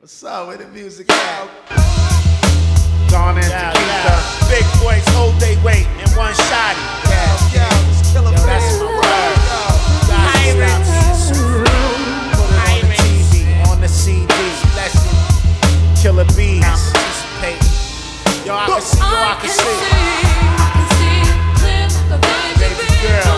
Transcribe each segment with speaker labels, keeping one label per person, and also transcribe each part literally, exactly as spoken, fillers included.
Speaker 1: What's up with the music out?
Speaker 2: Dawn and
Speaker 1: Yeah,
Speaker 2: Tequila.
Speaker 1: yeah. Big boys hold they weight in one shotty.
Speaker 2: Yeah, yeah, let's kill a
Speaker 1: Yo, that's my word. Pirates. Put it on the T V, on the C D. Blessing. Killer bees. Participate. Yo, I can see, yo, I can see. Baby girl.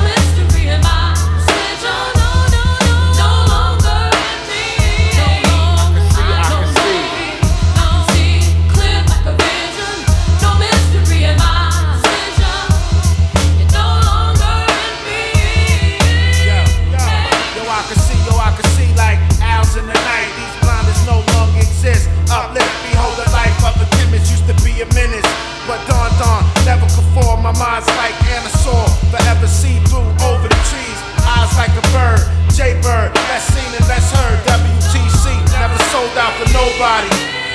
Speaker 1: But dawn, dawn, never conform. My mind's like Anasaur, forever see through over the trees. Eyes like a bird, J-Bird, less seen and less heard. W T C, never sold out for nobody.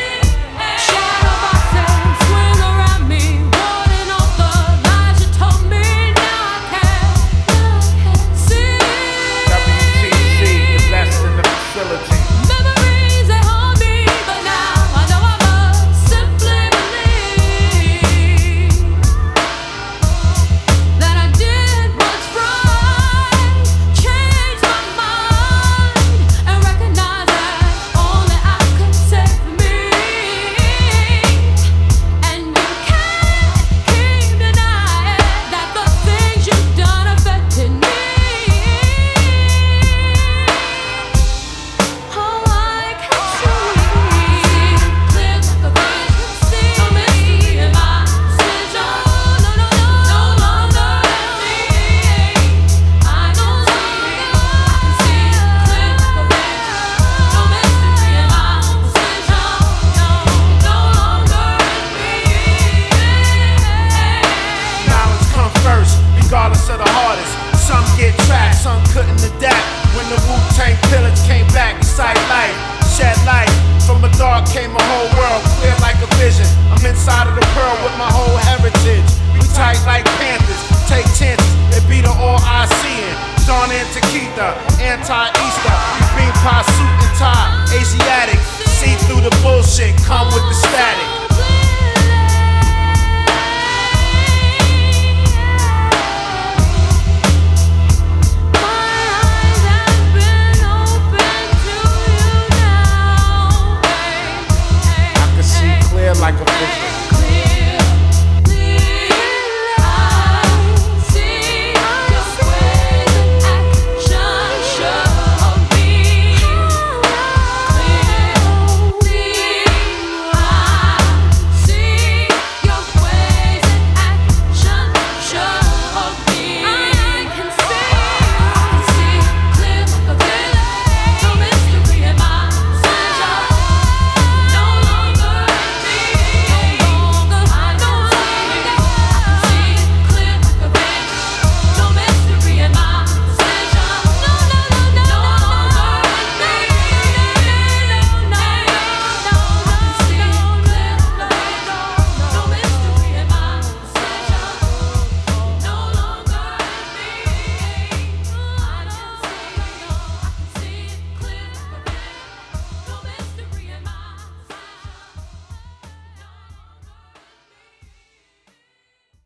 Speaker 1: Regardless of the hardest, some get trapped, some couldn't adapt. When the Wu-Tang pillage came back, sight light, shed light. From the dark came a whole world, clear like a vision. I'm inside of the pearl with my whole heritage. We tight like panthers, take chances, it be the all I seeing. Dawn and Tequila, anti-Easter, bean pie suit and tie, Asiatic.